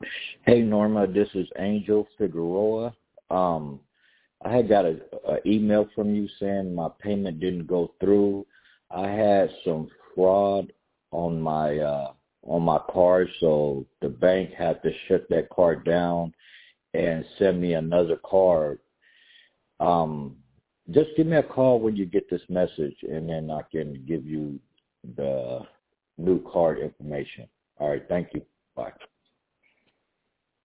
Hey Norma, this is Angel Figueroa. I had got a email from you saying my payment didn't go through. I had some fraud on my card, so the bank had to shut that card down and send me another card. Just give me a call when you get this message, and then I can give you the new card information. All right, thank you. Bye.